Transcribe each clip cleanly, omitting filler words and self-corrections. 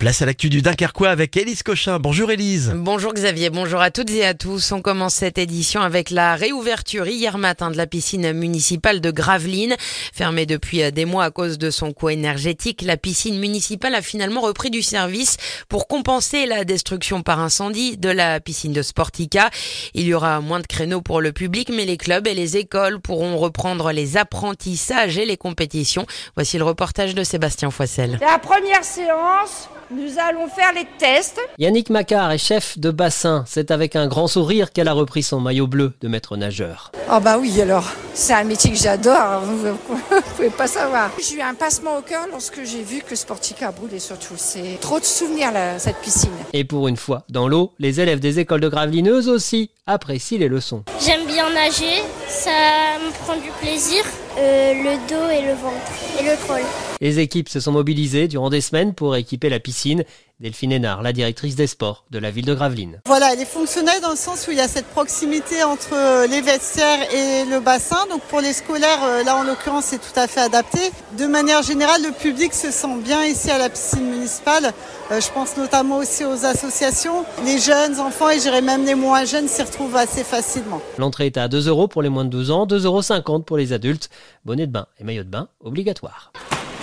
Place à l'actu du Dunkerquois avec Élise Cochin. Bonjour Élise. Bonjour Xavier, bonjour à toutes et à tous. On commence cette édition avec la réouverture hier matin de la piscine municipale de Gravelines. Fermée depuis des mois à cause de son coût énergétique, la piscine municipale a finalement repris du service pour compenser la destruction par incendie de la piscine de Sportica. Il y aura moins de créneaux pour le public, mais les clubs et les écoles pourront reprendre les apprentissages et les compétitions. Voici le reportage de Sébastien Foissel. La première séance, nous allons faire les tests. Yannick Macquart est chef de bassin. C'est avec un grand sourire qu'elle a repris son maillot bleu de maître nageur. Ah bah oui alors, c'est un métier que j'adore, vous pouvez pas savoir. J'ai eu un passement au cœur lorsque j'ai vu que Sportica a brûlé surtout. C'est trop de souvenirs là, cette piscine. Et pour une fois, dans l'eau, les élèves des écoles de Gravelines eux aussi apprécient les leçons. J'aime bien nager, ça me prend du plaisir, le dos et le ventre et le crawl. Les équipes se sont mobilisées durant des semaines pour équiper la piscine. Delphine Hénard, la directrice des sports de la ville de Gravelines. Voilà, elle est fonctionnelle dans le sens où il y a cette proximité entre les vestiaires et le bassin. Donc pour les scolaires, là en l'occurrence, c'est tout à fait adapté. De manière générale, le public se sent bien ici à la piscine municipale. Je pense notamment aussi aux associations. Les jeunes enfants et je dirais même les moins jeunes s'y retrouvent assez facilement. L'entrée est à 2 € pour les moins de 12 ans, 2,50 € pour les adultes. Bonnet de bain et maillot de bain obligatoire.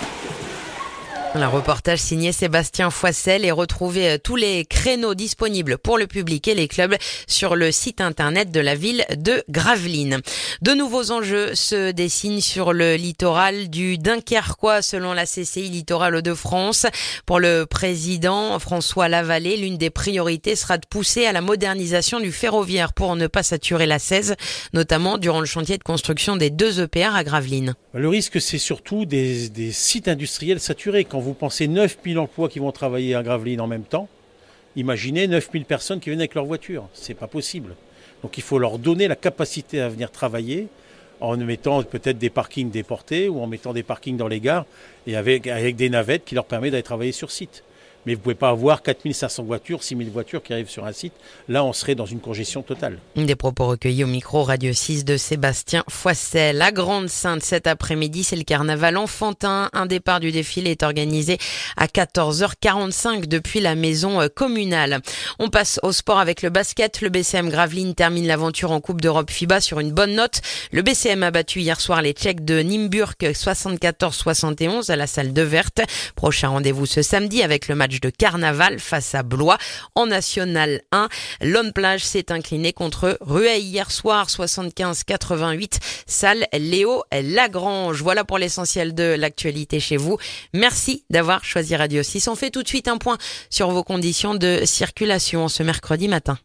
Un reportage signé Sébastien Foissel et retrouvez tous les créneaux disponibles pour le public et les clubs sur le site internet de la ville de Gravelines. De nouveaux enjeux se dessinent sur le littoral du Dunkerquois selon la CCI Littoral Hauts-de-France. Pour le président François Lavallée, l'une des priorités sera de pousser à la modernisation du ferroviaire pour ne pas saturer la 16, notamment durant le chantier de construction des 2 EPR à Gravelines. Le risque, c'est surtout des sites industriels saturés. Quand vous pensez 9000 emplois qui vont travailler à Gravelines en même temps, imaginez 9000 personnes qui viennent avec leur voiture. C'est pas possible. Donc il faut leur donner la capacité à venir travailler en mettant peut-être des parkings déportés ou en mettant des parkings dans les gares et avec des navettes qui leur permettent d'aller travailler sur site. Mais vous ne pouvez pas avoir 4500 voitures, 6000 voitures qui arrivent sur un site. Là, on serait dans une congestion totale. Des propos recueillis au micro Radio 6 de Sébastien Foissel. La Grande Sainte, cet après-midi, c'est le carnaval enfantin. Un départ du défilé est organisé à 14h45 depuis la maison communale. On passe au sport avec le basket. Le BCM Gravelines termine l'aventure en Coupe d'Europe FIBA sur une bonne note. Le BCM a battu hier soir les Tchèques de Nymburk 74-71 à la salle de Verte. Prochain rendez-vous ce samedi avec le match de carnaval face à Blois en National 1. Lone Plage s'est incliné contre Rueil hier soir 75-88, salle Léo Lagrange. Voilà pour l'essentiel de l'actualité chez vous. Merci d'avoir choisi Radio 6. On fait tout de suite un point sur vos conditions de circulation ce mercredi matin.